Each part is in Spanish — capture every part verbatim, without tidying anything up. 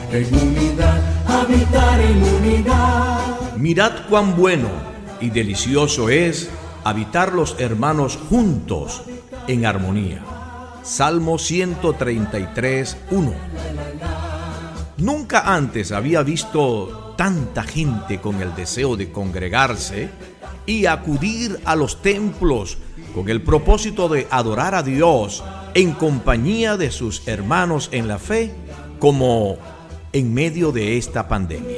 en unidad, habitar en unidad. Mirad cuán bueno y delicioso es habitar los hermanos juntos en armonía. Salmo ciento treinta y tres, uno. Nunca antes había visto tanta gente con el deseo de congregarse y acudir a los templos con el propósito de adorar a Dios en compañía de sus hermanos en la fe, como en medio de esta pandemia.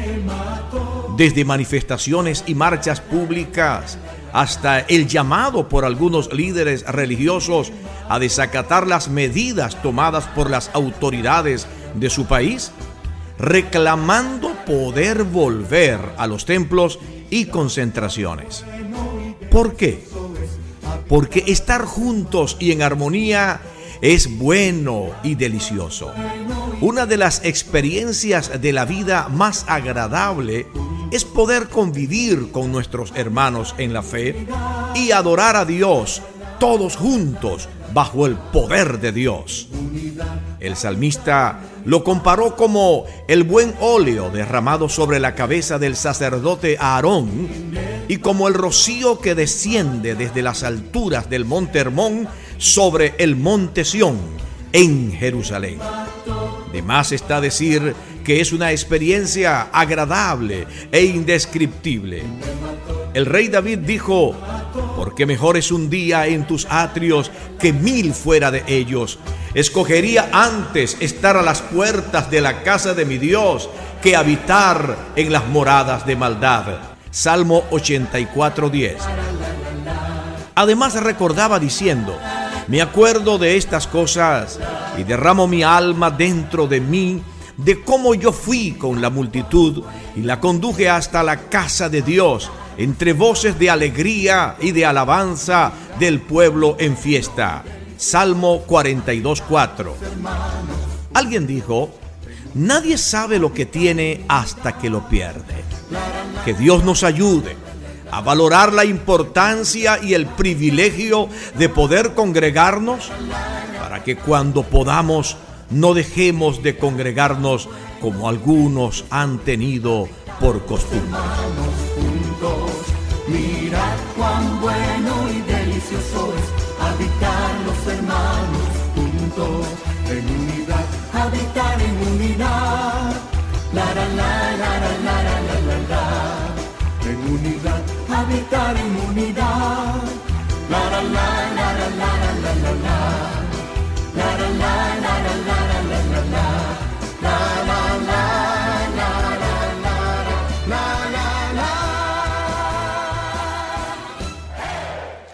Desde manifestaciones y marchas públicas hasta el llamado por algunos líderes religiosos a desacatar las medidas tomadas por las autoridades de su país, reclamando poder volver a los templos y concentraciones. ¿Por qué? Porque estar juntos y en armonía es bueno y delicioso. Una de las experiencias de la vida más agradable es poder convivir con nuestros hermanos en la fe y adorar a Dios todos juntos bajo el poder de Dios. El salmista lo comparó como el buen óleo derramado sobre la cabeza del sacerdote Aarón y como el rocío que desciende desde las alturas del monte Hermón sobre el monte Sión en Jerusalén. De más está decir que es una experiencia agradable e indescriptible. El rey David dijo: porque mejor es un día en tus atrios que mil fuera de ellos. Escogería antes estar a las puertas de la casa de mi Dios que habitar en las moradas de maldad. Salmo ochenta y cuatro, diez. Además recordaba diciendo: me acuerdo de estas cosas y derramo mi alma dentro de mí, de cómo yo fui con la multitud y la conduje hasta la casa de Dios, entre voces de alegría y de alabanza del pueblo en fiesta. Salmo cuarenta y dos, cuatro. Alguien dijo: nadie sabe lo que tiene hasta que lo pierde. Que Dios nos ayude a valorar la importancia y el privilegio de poder congregarnos, para que cuando podamos no dejemos de congregarnos como algunos han tenido por costumbre. Mirad cuán bueno y delicioso es habitar los hermanos juntos en unidad.